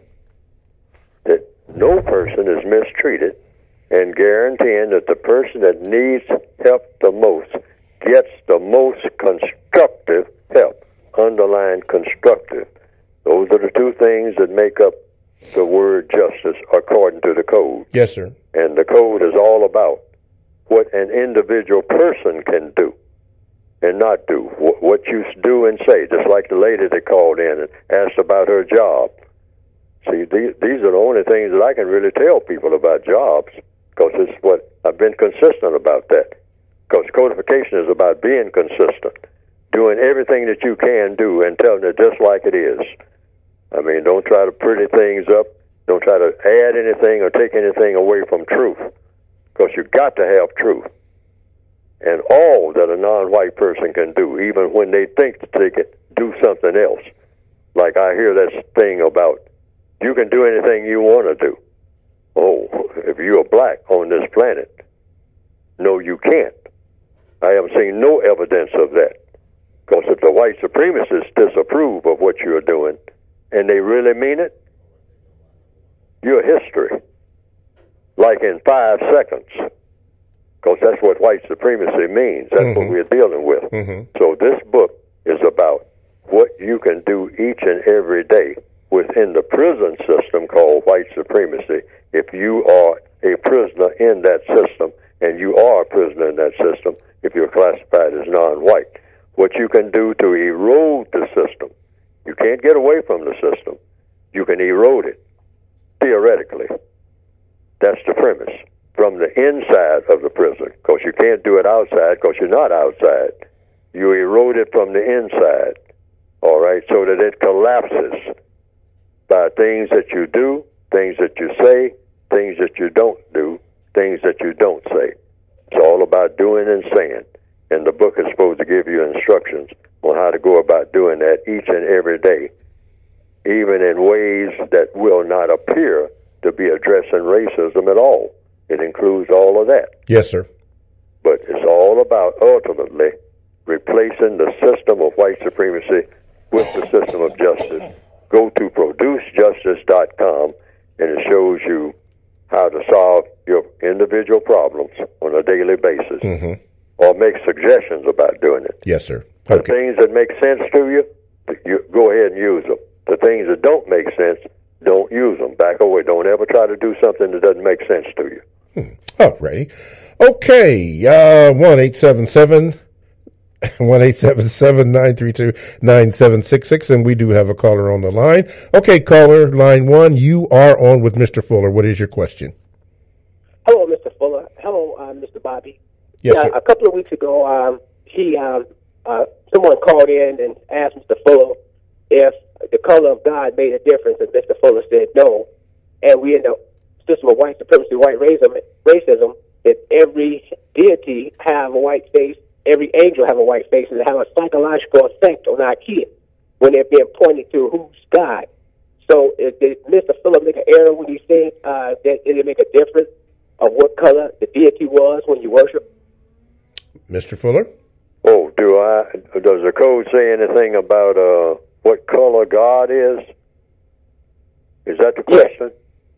that no person is mistreated and guaranteeing that the person that needs help the most gets the most constructive help. Underline constructive. Those are the two things that make up the word justice according to the code. Yes, sir. And the code is all about what an individual person can do and not do, what you do and say, just like the lady that called in and asked about her job. See, these are the only things that I can really tell people about jobs. because it's what I've been consistent about that. Because codification is about being consistent, doing everything that you can do and telling it just like it is. I mean, don't try to pretty things up. Don't try to add anything or take anything away from truth, because you've got to have truth. And all that a non-white person can do, even when they think that they can do something else. Like I hear this thing about, you can do anything you want to do. Oh, if you're black on this planet, no, you can't. I haven't seen no evidence of that. Because if the white supremacists disapprove of what you're doing, and they really mean it, you're history. Like in 5 seconds. Because that's what white supremacy means. That's what we're dealing with. So this book is about what you can do each and every day within the prison system called white supremacy. If you are a prisoner in that system, and you are a prisoner in that system, if you're classified as non-white, what you can do to erode the system. You can't get away from the system. You can erode it, theoretically. That's the premise. From the inside of the prison, because you can't do it outside because you're not outside. You erode it from the inside, all right, so that it collapses by things that you do, things that you say, things that you don't do, things that you don't say. It's all about doing and saying. And the book is supposed to give you instructions on how to go about doing that each and every day, even in ways that will not appear to be addressing racism at all. It includes all of that. Yes, sir. But it's all about ultimately replacing the system of white supremacy with the system of justice. Go to producejustice.com, and it shows you how to solve your individual problems on a daily basis, or make suggestions about doing it. Yes, sir. The things that make sense to you, you go ahead and use them. The things that don't make sense, don't use them. Back away. Don't ever try to do something that doesn't make sense to you. All righty. Okay. 1-877-932-9766, and we do have a caller on the line. Okay, caller, line 1, you are on with Mr. Fuller. What is your question? Hello, Mr. Fuller. Hello, Mr. Bobby. Yes, sir. A couple of weeks ago, someone called in and asked Mr. Fuller if the color of God made a difference, and Mr. Fuller said no. And we in the system of white supremacy, white racism, that every deity have a white face, every angel have a white face, and it have a psychological effect on our kids when they're being pointed to who's God. So did Mr. Fuller make an error when he said that it didn't make a difference of what color the deity was when you worship? Mr. Fuller? Oh, does the code say anything about what color God is? Is that the question?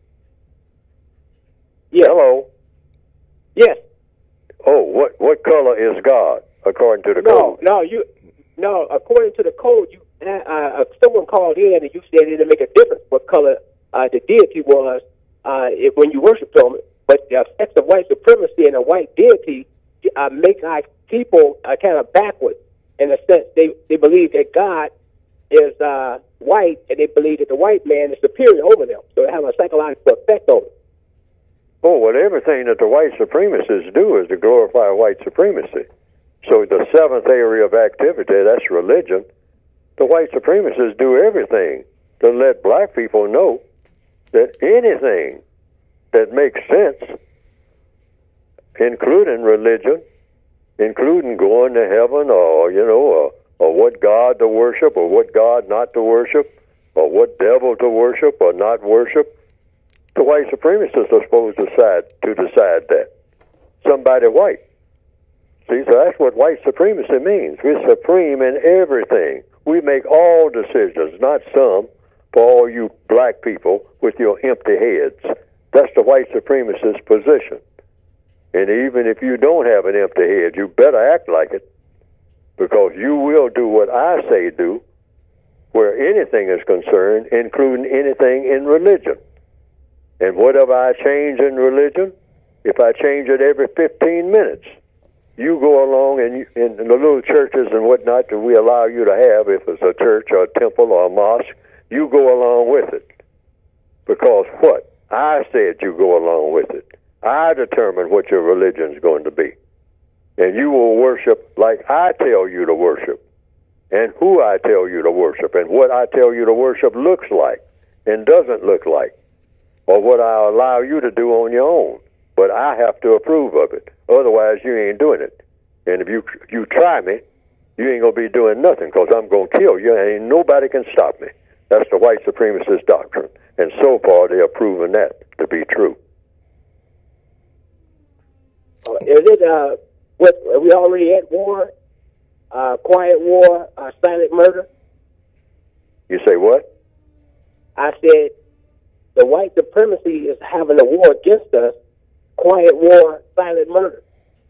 Yes. Hello? Yes. Oh, what color is God according to the code? No, according to the code, someone called in and you said it didn't make a difference what color the deity was when you worshiped him. But the effects of white supremacy and a white deity make our people kind of backwards in a sense. They believe that God is white, and they believe that the white man is superior over them. So they have a psychological effect on them. Oh, well, everything that the white supremacists do is to glorify white supremacy. So the seventh area of activity, that's religion. The white supremacists do everything to let black people know that anything that makes sense, including religion, including going to heaven, or what God to worship, or what God not to worship, or what devil to worship or not worship, the white supremacists are supposed to decide that. Somebody white. See, so that's what white supremacy means. We're supreme in everything. We make all decisions, not some, for all you black people with your empty heads. That's the white supremacist position. And even if you don't have an empty head, you better act like it, because you will do what I say do, where anything is concerned, including anything in religion. And whatever I change in religion, if I change it every 15 minutes, you go along and in the little churches and whatnot that we allow you to have, if it's a church or a temple or a mosque, you go along with it. Because what? I said you go along with it. I determine what your religion's going to be. And you will worship like I tell you to worship, and who I tell you to worship, and what I tell you to worship looks like and doesn't look like, or what I allow you to do on your own. But I have to approve of it. Otherwise, you ain't doing it. And if you try me, you ain't going to be doing nothing, because I'm going to kill you, and ain't nobody can stop me. That's the white supremacist doctrine. And so far, they have proven that to be true. Is it, what, are we already at war? Quiet war, silent murder? You say what? I said the white supremacy is having a war against us. Quiet war, silent murder.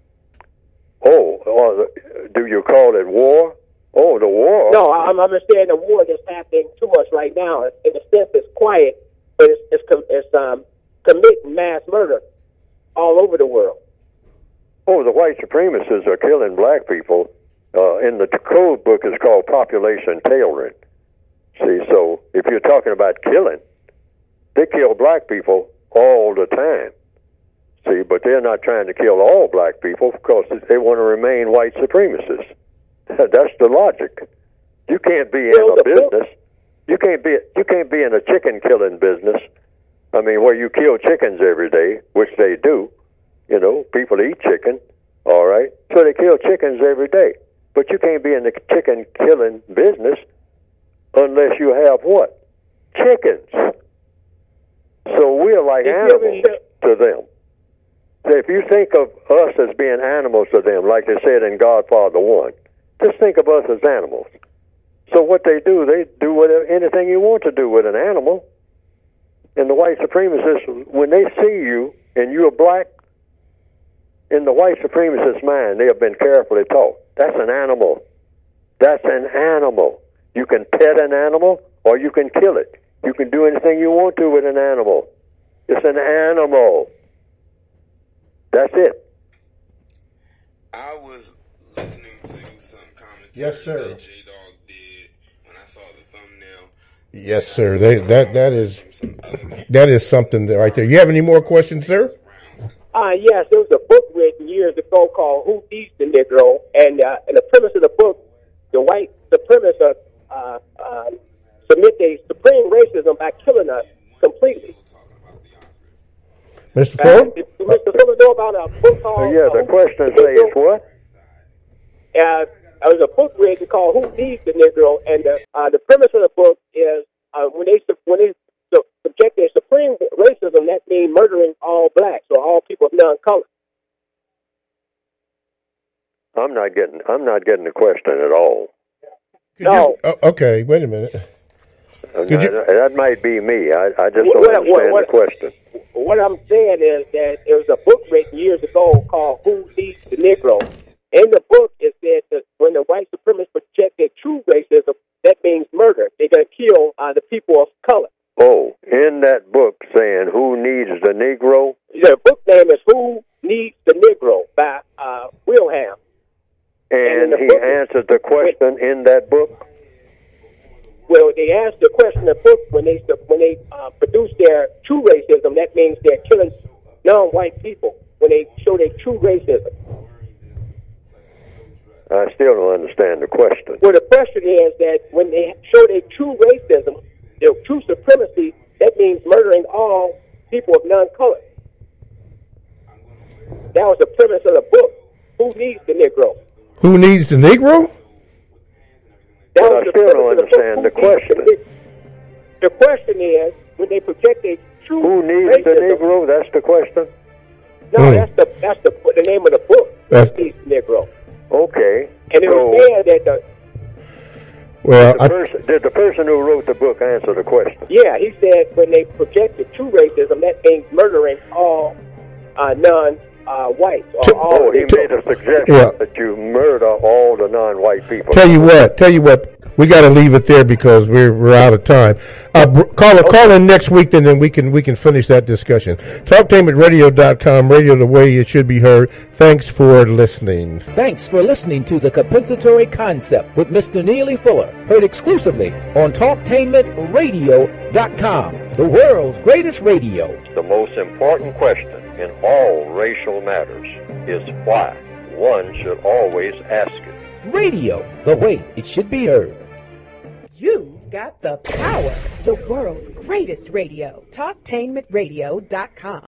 Oh, do you call it war? Oh, the war. No, I'm saying the war that's happening to us right now. In a sense, it's quiet, but it's committing mass murder all over the world. Oh, the white supremacists are killing black people. In the code book, it's called population tailoring. See, so if you're talking about killing, they kill black people all the time. See, but they're not trying to kill all black people because they want to remain white supremacists. That's the logic. You can't be in a business. You can't be in a chicken killing business. I mean, where you kill chickens every day, which they do. You know, people eat chicken. All right, so they kill chickens every day. But you can't be in the chicken killing business unless you have what? Chickens. So we're like animals to them. So if you think of us as being animals to them, like they said in Godfather 1, just think of us as animals. So what they do whatever, anything you want to do with an animal. And the white supremacists, when they see you and you're black, in the white supremacist mind, they have been carefully taught. That's an animal. That's an animal. You can pet an animal or you can kill it. You can do anything you want to with an animal. It's an animal. That's it. I was listening to some commentary yes, sir. that J-Dog did when I saw the thumbnail. Yes, sir. That is something right there. You have any more questions, sir? Yes, there was a book written years ago called Who Needs the Negro? And the premise of the book, the white supremacists submit their supreme racism by killing us completely. Mr. Fuller? Mr. Fuller know about a book called... yeah, the question says what? There was a book written called Who Needs the Negro? And the premise of the book is when they subject their supreme racism, that means murdering all blacks or all people of non-color. I'm not getting the question at all. No. Okay, wait a minute. That might be me. I just don't understand the question. What I'm saying is that there was a book written years ago called Who Needs the Negro? In the book, it said that when the white supremacists project their true racism, that means murder. They're going to kill the people of color. Oh, in that book saying Who Needs the Negro? The book name is Who Needs the Negro by Wilhelm. And he answered the question in that book? Well, they asked the question in the book when they produce their true racism, that means they're killing non-white people when they show their true racism. I still don't understand the question. Well, the question is that when they show their true racism, their true supremacy, that means murdering all people of non-color. That was the premise of the book. Who needs the Negro? Who needs the Negro? But I still don't understand the question. The question is, when they project a true Who needs racism, the Negro? That's the question? No, that's the name of the book. Who needs the Negro? Okay. And it was saying that did the person who wrote the book answer the question? Yeah, he said when they project the true racism, that means murdering all non-whites. He made a suggestion that you murder all the non-white people. Tell you what, we got to leave it there because we're out of time. Call in next week, and then we can finish that discussion. TalkTainmentRadio.com, radio the way it should be heard. Thanks for listening. Thanks for listening to The Compensatory Concept with Mr. Neely Fuller, heard exclusively on TalkTainmentRadio.com, the world's greatest radio. The most important question in all racial matters is why. One should always ask it. Radio, the way it should be heard. You got the power. The world's greatest radio. TalkTainmentRadio.com.